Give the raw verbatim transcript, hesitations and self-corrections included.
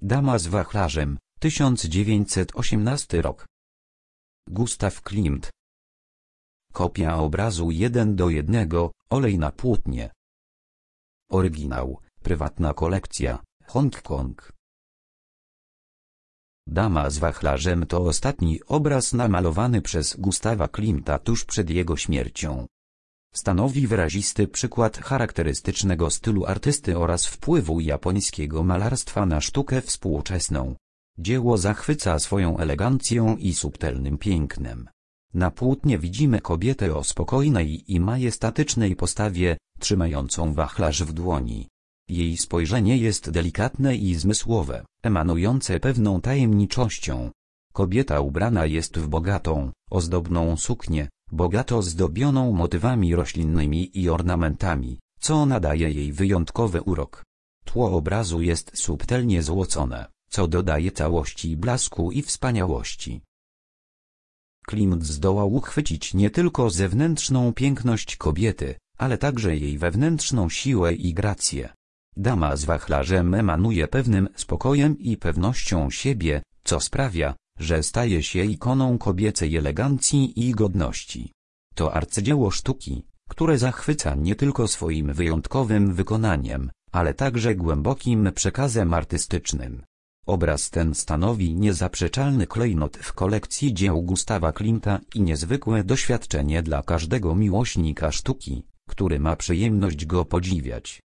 Dama z wachlarzem, tysiąc dziewięćset osiemnasty rok. Gustav Klimt. Kopia obrazu jeden do jednego, olej na płótnie. Oryginał, prywatna kolekcja, Hongkong. Dama z wachlarzem to ostatni obraz namalowany przez Gustawa Klimta tuż przed jego śmiercią. Stanowi wyrazisty przykład charakterystycznego stylu artysty oraz wpływu japońskiego malarstwa na sztukę współczesną. Dzieło zachwyca swoją elegancją i subtelnym pięknem. Na płótnie widzimy kobietę o spokojnej i majestatycznej postawie, trzymającą wachlarz w dłoni. Jej spojrzenie jest delikatne i zmysłowe, emanujące pewną tajemniczością. Kobieta ubrana jest w bogatą, ozdobną suknię, bogato zdobioną motywami roślinnymi i ornamentami, co nadaje jej wyjątkowy urok. Tło obrazu jest subtelnie złocone, co dodaje całości blasku i wspaniałości. Klimt zdołał uchwycić nie tylko zewnętrzną piękność kobiety, ale także jej wewnętrzną siłę i grację. Dama z wachlarzem emanuje pewnym spokojem i pewnością siebie, co sprawia, że staje się ikoną kobiecej elegancji i godności. To arcydzieło sztuki, które zachwyca nie tylko swoim wyjątkowym wykonaniem, ale także głębokim przekazem artystycznym. Obraz ten stanowi niezaprzeczalny klejnot w kolekcji dzieł Gustawa Klimta i niezwykłe doświadczenie dla każdego miłośnika sztuki, który ma przyjemność go podziwiać.